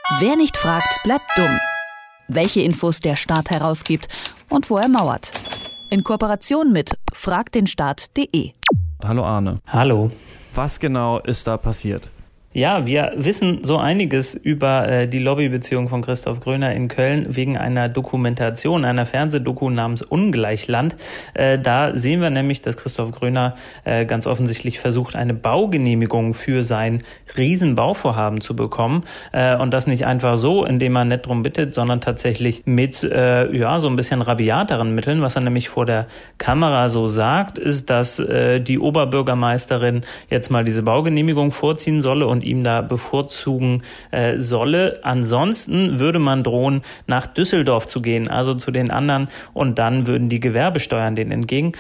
Wer nicht fragt, bleibt dumm. Welche Infos der Staat herausgibt und wo er mauert. In Kooperation mit fragtdenstaat.de. Hallo Arne. Hallo. Was genau ist da passiert? Ja, wir wissen so einiges über die Lobbybeziehung von Christoph Gröner in Köln wegen einer Dokumentation, einer Fernsehdoku namens Ungleichland. Da sehen wir nämlich, dass Christoph Gröner ganz offensichtlich versucht, eine Baugenehmigung für sein Riesenbauvorhaben zu bekommen. Und das nicht einfach so, indem man nett drum bittet, sondern tatsächlich mit so ein bisschen rabiateren Mitteln. Was er nämlich vor der Kamera so sagt, ist, dass die Oberbürgermeisterin jetzt mal diese Baugenehmigung vorziehen solle und ihm da bevorzugen solle. Ansonsten würde man drohen, nach Düsseldorf zu gehen, also zu den anderen, und dann würden die Gewerbesteuern denen entgegen.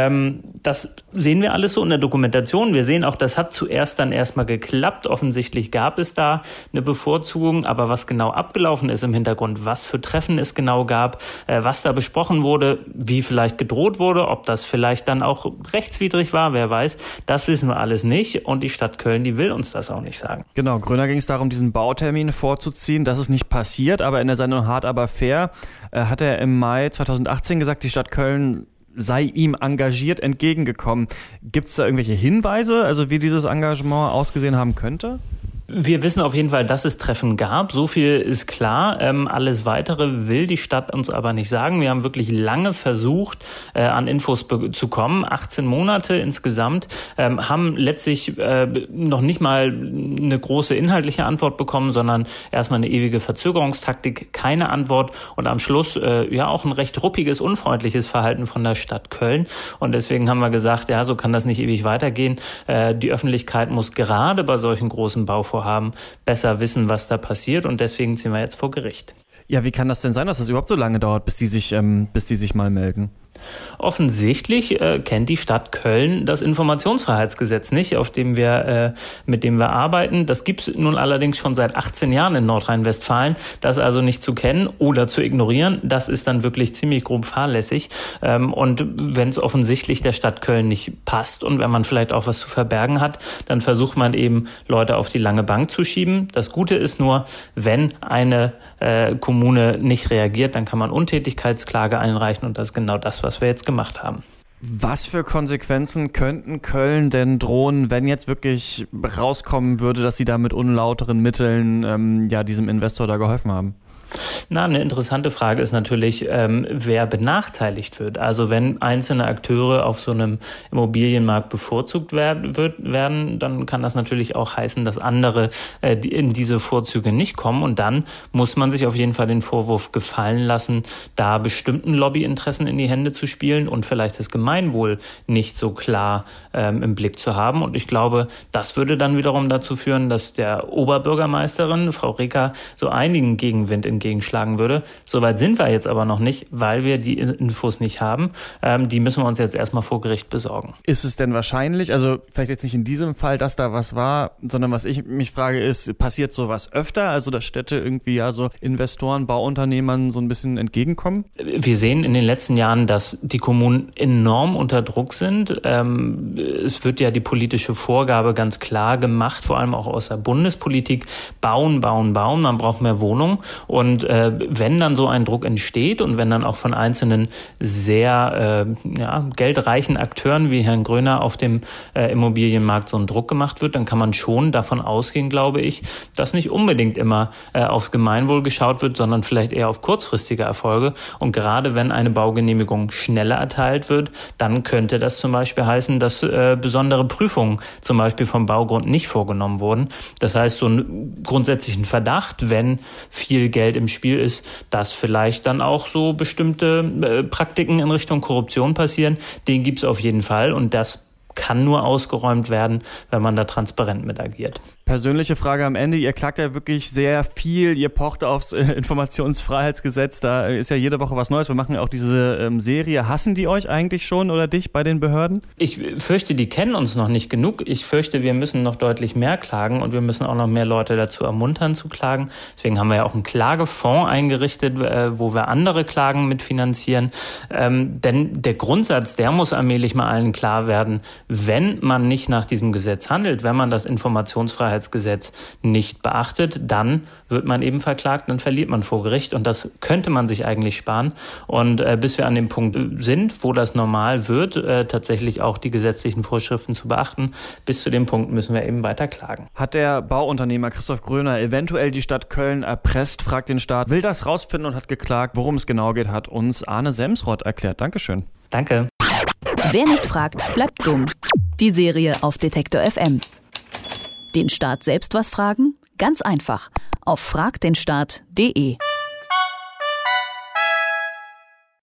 Das sehen wir alles so in der Dokumentation. Wir sehen auch, das hat zuerst dann erstmal geklappt. Offensichtlich gab es da eine Bevorzugung, aber was genau abgelaufen ist im Hintergrund, was für Treffen es genau gab, was da besprochen wurde, wie vielleicht gedroht wurde, ob das vielleicht dann auch rechtswidrig war, wer weiß, das wissen wir alles nicht, und die Stadt Köln, die will uns das auch nicht sagen. Genau, Gröner ging es darum, diesen Bautermin vorzuziehen. Das ist nicht passiert, aber in der Sendung Hart aber fair hat er im Mai 2018 gesagt, die Stadt Köln sei ihm engagiert entgegengekommen. Gibt es da irgendwelche Hinweise, also wie dieses Engagement ausgesehen haben könnte? Wir wissen auf jeden Fall, dass es Treffen gab. So viel ist klar. Alles Weitere will die Stadt uns aber nicht sagen. Wir haben wirklich lange versucht, an Infos zu kommen. 18 Monate insgesamt, haben letztlich noch nicht mal eine große inhaltliche Antwort bekommen, sondern erstmal eine ewige Verzögerungstaktik, keine Antwort und am Schluss auch ein recht ruppiges, unfreundliches Verhalten von der Stadt Köln. Und deswegen haben wir gesagt, ja, so kann das nicht ewig weitergehen. Die Öffentlichkeit muss gerade bei solchen großen Bauvorhaben besser wissen, was da passiert, und deswegen ziehen wir jetzt vor Gericht. Ja, wie kann das denn sein, dass das überhaupt so lange dauert, bis die sich mal melden? Offensichtlich kennt die Stadt Köln das Informationsfreiheitsgesetz nicht, mit dem wir arbeiten. Das gibt es nun allerdings schon seit 18 Jahren in Nordrhein-Westfalen. Das also nicht zu kennen oder zu ignorieren, das ist dann wirklich ziemlich grob fahrlässig. Und wenn es offensichtlich der Stadt Köln nicht passt und wenn man vielleicht auch was zu verbergen hat, dann versucht man eben, Leute auf die lange Bank zu schieben. Das Gute ist nur, wenn eine Kommune nicht reagiert, dann kann man Untätigkeitsklage einreichen, und das ist genau das, was wir jetzt gemacht haben. Was für Konsequenzen könnten Köln denn drohen, wenn jetzt wirklich rauskommen würde, dass sie da mit unlauteren Mitteln diesem Investor da geholfen haben? Eine interessante Frage ist natürlich, wer benachteiligt wird. Also wenn einzelne Akteure auf so einem Immobilienmarkt bevorzugt werden, dann kann das natürlich auch heißen, dass andere in diese Vorzüge nicht kommen. Und dann muss man sich auf jeden Fall den Vorwurf gefallen lassen, da bestimmten Lobbyinteressen in die Hände zu spielen und vielleicht das Gemeinwohl nicht so klar im Blick zu haben. Und ich glaube, das würde dann wiederum dazu führen, dass der Oberbürgermeisterin, Frau Reker, so einigen Gegenwind entgegenschlagen würde. Soweit sind wir jetzt aber noch nicht, weil wir die Infos nicht haben. Die müssen wir uns jetzt erstmal vor Gericht besorgen. Ist es denn wahrscheinlich, also vielleicht jetzt nicht in diesem Fall, dass da was war, sondern was ich mich frage ist, passiert sowas öfter? Also dass Städte irgendwie so Investoren, Bauunternehmern so ein bisschen entgegenkommen? Wir sehen in den letzten Jahren, dass die Kommunen enorm unter Druck sind. Es wird ja die politische Vorgabe ganz klar gemacht, vor allem auch aus der Bundespolitik, bauen. Man braucht mehr Wohnungen. Und wenn dann so ein Druck entsteht und wenn dann auch von einzelnen sehr geldreichen Akteuren wie Herrn Gröner auf dem Immobilienmarkt so ein Druck gemacht wird, dann kann man schon davon ausgehen, glaube ich, dass nicht unbedingt immer aufs Gemeinwohl geschaut wird, sondern vielleicht eher auf kurzfristige Erfolge. Und gerade wenn eine Baugenehmigung schneller erteilt wird, dann könnte das zum Beispiel heißen, dass besondere Prüfungen zum Beispiel vom Baugrund nicht vorgenommen wurden. Das heißt, so einen grundsätzlichen Verdacht, wenn viel Geld im Spiel ist, dass vielleicht dann auch so bestimmte Praktiken in Richtung Korruption passieren, den gibt es auf jeden Fall, und das kann nur ausgeräumt werden, wenn man da transparent mit agiert. Persönliche Frage am Ende, ihr klagt ja wirklich sehr viel, ihr pocht aufs Informationsfreiheitsgesetz, da ist ja jede Woche was Neues, wir machen ja auch diese Serie. Hassen die euch eigentlich schon oder dich bei den Behörden? Ich fürchte, die kennen uns noch nicht genug. Ich fürchte, wir müssen noch deutlich mehr klagen und wir müssen auch noch mehr Leute dazu ermuntern zu klagen. Deswegen haben wir ja auch einen Klagefonds eingerichtet, wo wir andere Klagen mitfinanzieren. Denn der Grundsatz, der muss allmählich mal allen klar werden, Wenn man nicht nach diesem Gesetz handelt, wenn man das Informationsfreiheitsgesetz nicht beachtet, dann wird man eben verklagt, dann verliert man vor Gericht und das könnte man sich eigentlich sparen. Und bis wir an dem Punkt sind, wo das normal wird, tatsächlich auch die gesetzlichen Vorschriften zu beachten, bis zu dem Punkt müssen wir eben weiter klagen. Hat der Bauunternehmer Christoph Gröner eventuell die Stadt Köln erpresst, fragt den Staat, will das rausfinden und hat geklagt. Worum es genau geht, hat uns Arne Semsrott erklärt. Dankeschön. Danke. Wer nicht fragt, bleibt dumm. Die Serie auf Detektor FM. Den Staat selbst was fragen? Ganz einfach. Auf fragdenstaat.de.